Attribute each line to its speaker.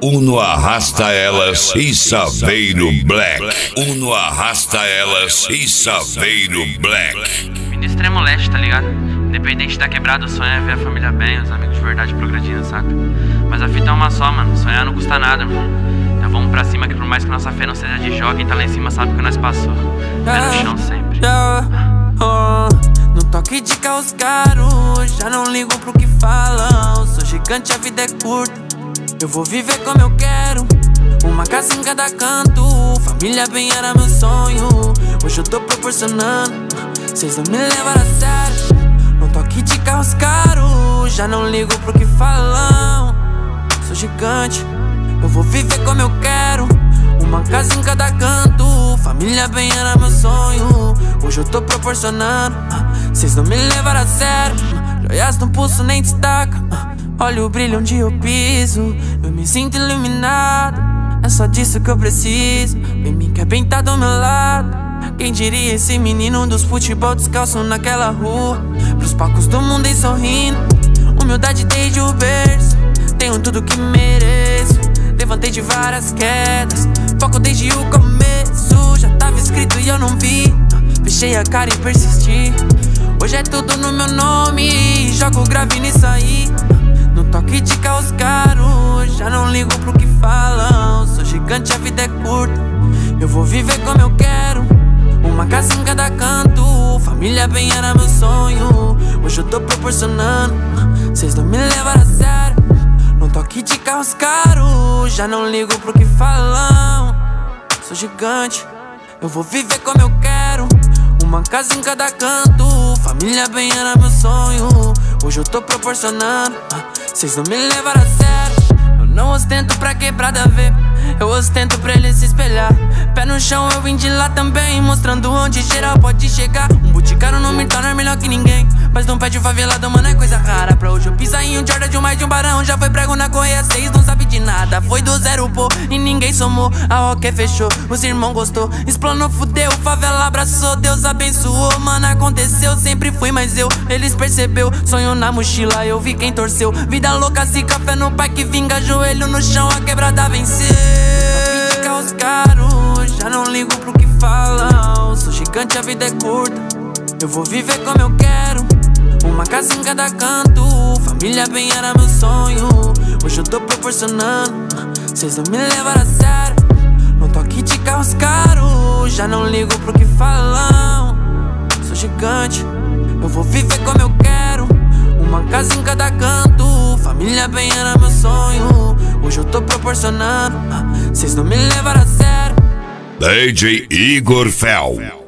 Speaker 1: Uno arrasta elas e Saveiro Black. Uno arrasta elas e Saveiro Black.
Speaker 2: Vim do extremo leste, tá ligado? Independente da quebrada, o sonho é ver a família bem, os amigos de verdade progredindo, saca? Mas a fita é uma só, mano. Sonhar não custa nada, mano. Então vamos pra cima, que por mais que nossa fé não seja de jogo, quem tá lá em cima sabe o que nós passou. Pé no chão sempre.
Speaker 3: No toque de carros caros, já não ligo pro que falam. Sou gigante, a vida é curta, eu vou viver como eu quero. Uma casa em cada canto, família bem era meu sonho. Hoje eu tô proporcionando, cês não me levaram a sério. No toque de carros caros, já não ligo pro que falam. Sou gigante, eu vou viver como eu quero. Uma casa em cada canto, família bem era meu sonho. Hoje eu tô proporcionando, cês não me levaram a sério. Joias no pulso nem destaca, olha o brilho onde eu piso. Eu me sinto iluminado, é só disso que eu preciso. Vem me quer bem tá do meu lado. Quem diria esse menino dos futebol descalço naquela rua, pros palcos do mundo e sorrindo. Humildade desde o berço, tenho tudo que mereço. Levantei de várias quedas, foco desde o começo. Já tava escrito e eu não vi, fechei a cara e persisti. Hoje é tudo no meu nome, jogo grave nisso aí. No toque de carros caros, já não ligo pro que falam. Sou gigante, a vida é curta, eu vou viver como eu quero. Uma casa em cada canto, família bem era meu sonho. Hoje eu tô proporcionando, cês não me levaram a sério. No toque de carros caros, já não ligo pro que falam. Sou gigante, eu vou viver como eu quero. Uma casa em cada canto, família bem era meu sonho. Hoje eu tô proporcionando, cês não me levaram a sério. Eu não ostento pra quebrada ver, eu ostento pra ele se espelhar. Pé no chão, eu vim de lá também, mostrando onde geral pode chegar. Um boticário não me torna melhor que ninguém, mas não pede favelado, mano, é coisa rara. Pra hoje eu pisar em um Jordan de um mais de um barão. Já foi prego na correia 6, não sabe de nada. Foi do zero, pô, e ninguém somou. A Roque fechou, os irmãos gostou. Explanou, fudeu, favela abraçou. Deus abençoou, mano, aconteceu. Sempre fui mais eu, eles percebeu. Sonho na mochila, eu vi quem torceu. Vida louca, se café no pai que vinga. Joelho no chão, a quebrada venceu. Os caros, já não ligo pro que falam. Sou gigante, a vida é curta, eu vou viver como eu quero. Uma casa em cada canto, família bem era meu sonho. Hoje eu tô proporcionando, cês não me levaram a sério. No toque de carros caros, já não ligo pro que falam. Sou gigante, eu vou viver como eu quero. Uma casa em cada canto, família bem era meu sonho. Hoje eu tô proporcionando, cês não me levaram a sério.
Speaker 1: DJ Igor Fel.